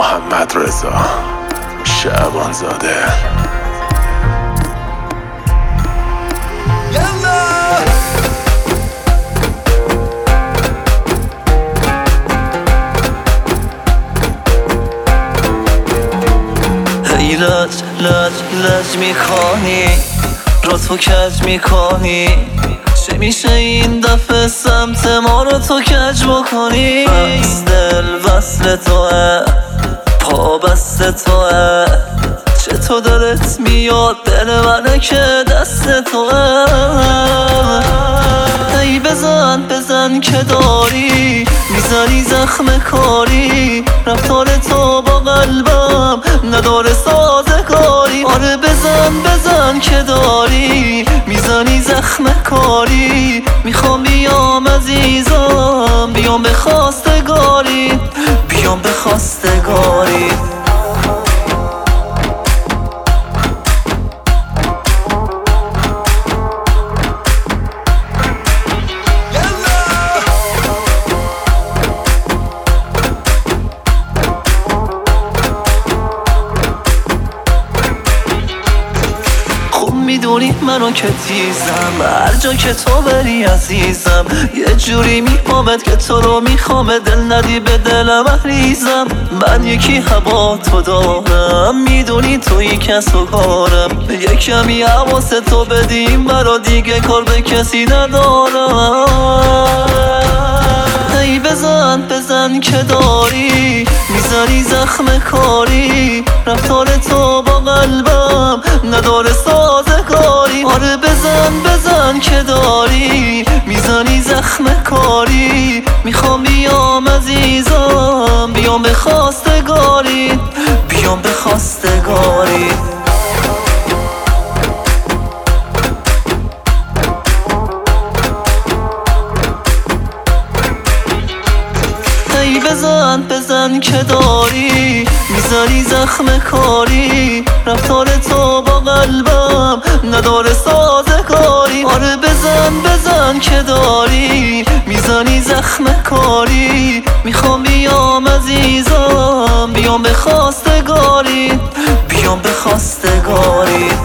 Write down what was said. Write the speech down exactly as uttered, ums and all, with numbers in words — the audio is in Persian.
محمد رضا شعبان زاده. ای لج لج لج میکنی رو تو کج میکنی، چه میشه این دفعه سمت ما رو تو کج بکنی؟ بس دل وصل توه، پا بست توه، چطور دلت میاد دل منه که دست توه؟ ای بزن بزن که داری میزنی زخم کاری، رفتار تو با قلبم نداره سازگاری. آره بزن بزن که داری میزنی زخم کاری، میخوام بیام عزیزم بیام به خواستگاری، بیام به خواستگاری. میدونی منو که تیزم، هر جا که تو بری عزیزم، یه جوری میپامد که تو رو میخوام، دل ندی به دلم احریزم. من یکی هوا تو دارم، میدونی توی کس و کارم، یه کمی حواس تو بدیم برا دیگه کار به کسی ندارم. ای بزن بزن که داری میزنی زخم کاری، رفتار تو با قلبم نداره سازگاری. آره بزن بزن که داری میزنی زخم کاری، میخوام بیام عزیزم بیام به خواستگاری، بیام به خواستگاری. ای بزن بزن که داری میزنی زخم کاری، رفتار تو با قلبم نداره سازگاری. آره بزن بزن که داری میزنی زخم کاری، میخوام بیام عزیزم بیام به خواستگاری، بیام به خواستگاری.